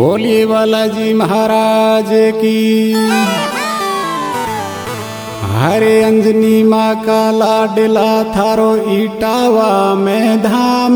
बोलिए बालाजी महाराज की। हरे अंजनी माँ का लाडला थारो इटावा में धाम।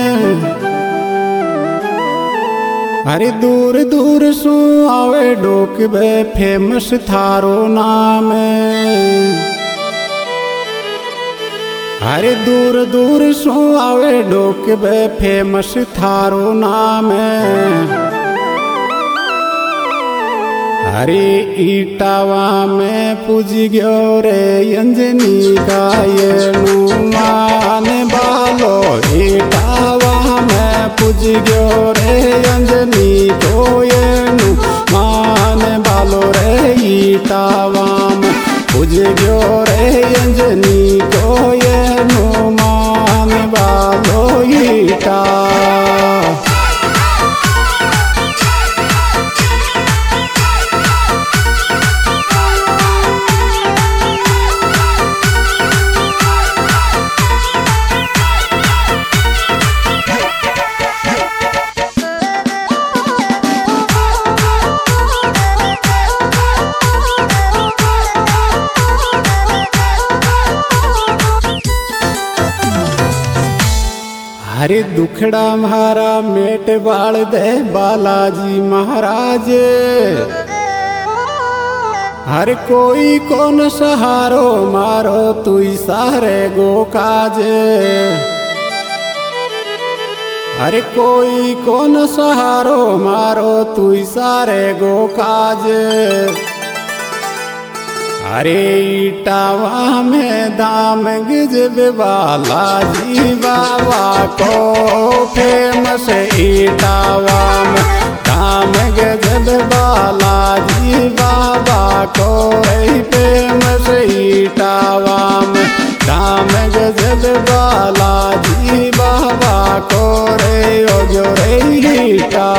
हरे दूर दूर सु आवे डोकबे फेमस थारो नाम। हरे दूर दूर सु आवे डोकबे फेमस थारो नाम। हरे इटावा में पूज गयो रे अंजनी का ये मान बालो। इटावा में पूज गयो रे अंजनी को ये मान बालो रे। इटावा में पूज गयो रे अंजनी को ये मान बालो। इटा हरे दुखड़ा मारा मेट बाल दे बालाजी महाराज। हर कोई कौन सहारो मारो तू सारे गो काज। हर कोई कौन सहारो मारो तू सारे गो काज। हरे इटावा में दाम गजब बालाजी बाबा को फेमस। इटावा में दाम गजब बालाजी बाबा को फेमस। इटावा में दाम गजब बालाजी बाबा को रे ओ जो रे इटा।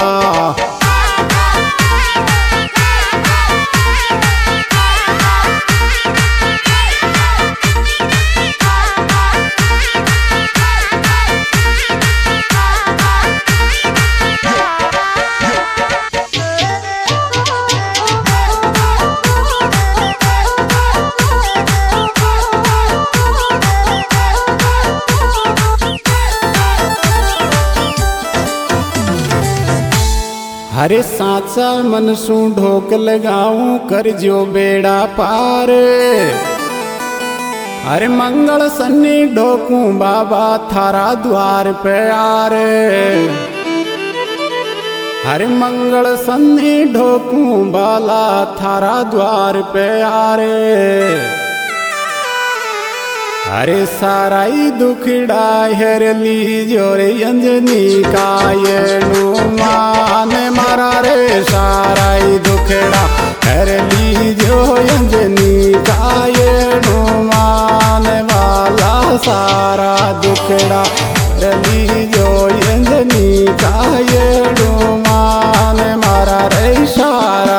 हरे साचा मन सु ढोक लगाऊं कर जो बेड़ा पार। हरे मंगल सन्नी ढोकूं बाबा थारा द्वार पे आरे। हरे मंगल सन्नी ढोकूं बाला थारा द्वार पे आरे। हरे साराई दुखड़ा हेर लीजो रे अंजनी का ये मान मारा रे। साराई दुखड़ा हेर लीजो अंजनी का ये मान वाला। सारा दुखड़ा हेर लीजो अंजनी का ये मान मारा रे सारा।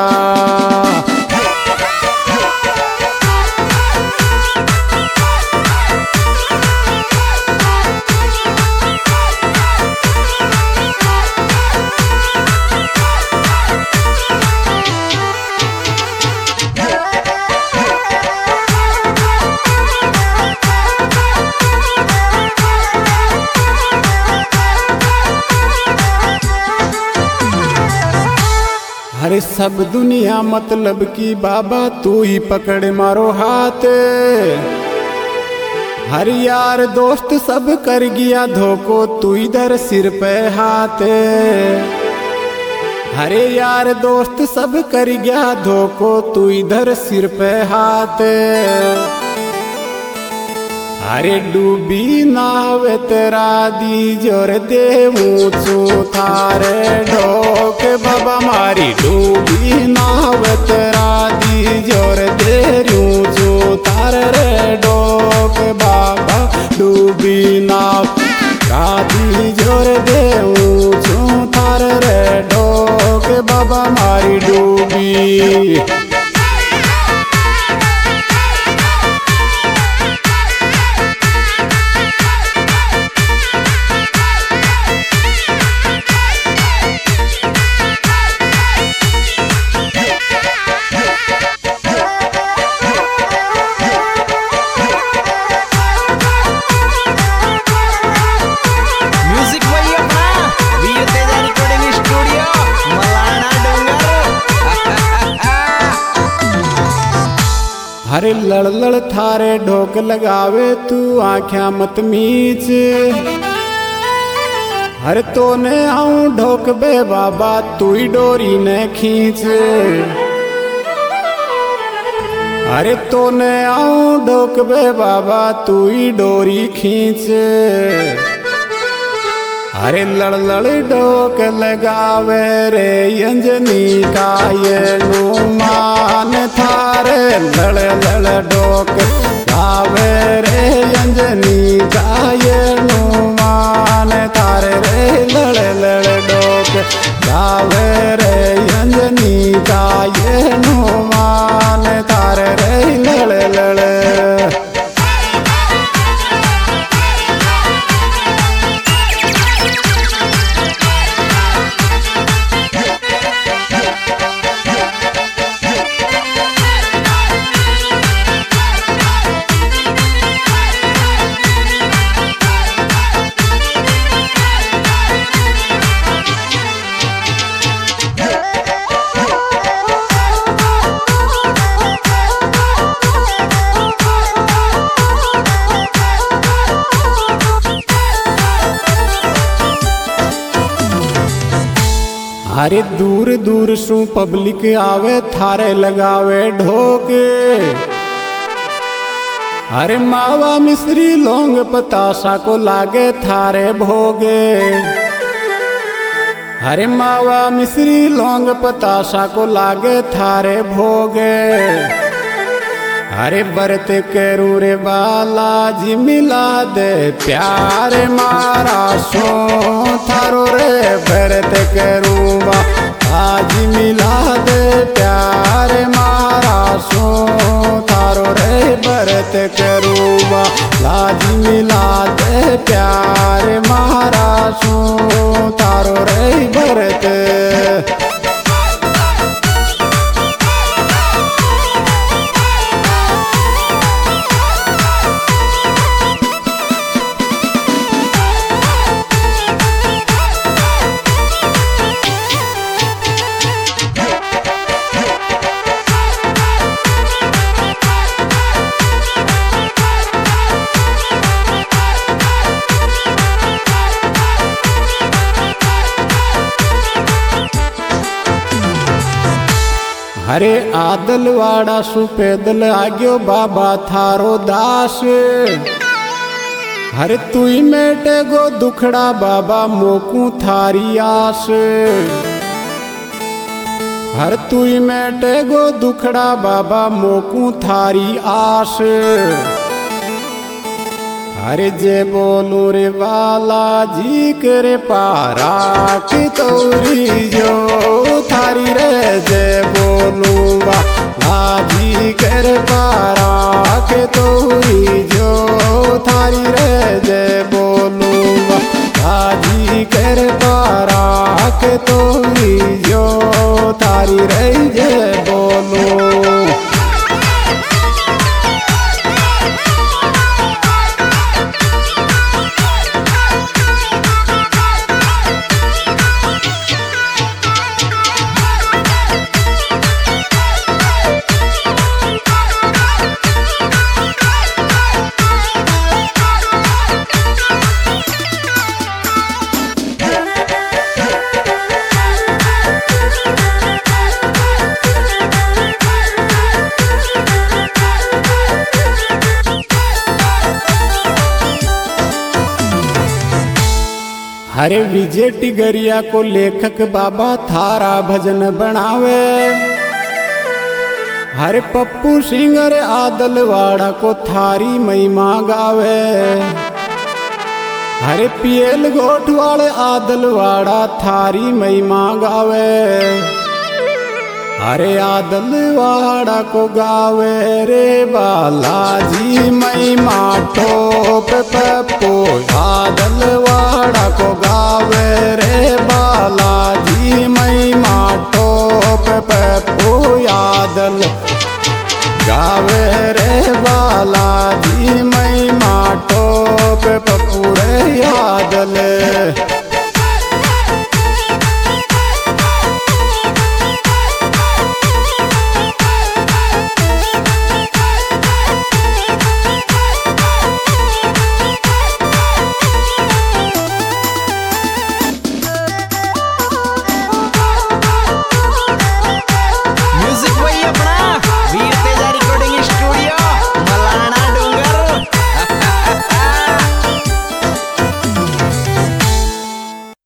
हरे सब दुनिया मतलब की बाबा तू ही पकड़ मारो हाथ। हर यार दोस्त सब कर गया धोखो तू इधर सिर पे हाथ। हरे यार दोस्त सब कर गया धोखो तू इधर सिर पे हाथ। हरे डूबी नाव तेरा दी जोर देवूं चू थारे ढोक बाबा मारी। डूबी नाव तेरा दी जोर देरूं चू थारे रे ढोक बाबा। डूबी नाव का दी जोर देऊं चू थारे रे ढोक बाबा मारी डूबी। अरे लड़ लड़ थारे ढोक लगावे तू आँख्या मत मीच। अरे तो ने आऊं ढोक बे बाबा तू ही डोरी ने खींच। अरे तो ने आऊं ढोक बे बाबा तू ही डोरी खींच। अरे लड़ लड़ ढोक लगावे रे अंजनी का ये नुमान थारे लड़ लड़ ढोक गावे रे अंजनी का ये नुमान थारे रे लड़ लड़ ढोक गावे रे अंजनी का ये नुमान थारे रे लड़ लड़। अरे दूर दूर सु पब्लिक आवे थारे लगावे ढोक। अरे मावा मिश्री लौंग पतासा को लागे थारे भोगे। अरे मावा मिश्री लौंग पतासा को लागे थारे भोगे। अरे बरत करूँ रे बालाजी मिला दे प्यार मारा सो थारो रे बरत करूँ बालाजी मिला दे प्यार मारा सो थारो रे बरत करूँ बालाजी मिला दे प्यार मारा सो थारो रे बरत। अरे आदलवाड़ा सु पैदल आग्यो बाबा थारो दास। हरे तुई मेटे गो दुखड़ा बाबा मोकू थारी आस। हर तुई मेटे गो दुखड़ा बाबा मोकू थारी आस। अरे जे बोलू रे वाला जी करे पारा की तौरी जो थारी रे जे बोलू वाला जी करे पारा के तौरी जो थारी रे जे बोलू वाला जी करे पारा के तौरी जो थारी रे जे बोलू। हरे विजय टिगरिया को लेखक बाबा थारा भजन बनावे। हरे पप्पू सिंह रे आदलवाड़ा को थारी महिमा गावे। हरे पियल गोठवाड़े आदलवाड़ा थारी महिमा गावे। हरे आदलवाड़ा को गावे रे बालाजी महिमा टोप पप्पू आदलवाड़ा को गावे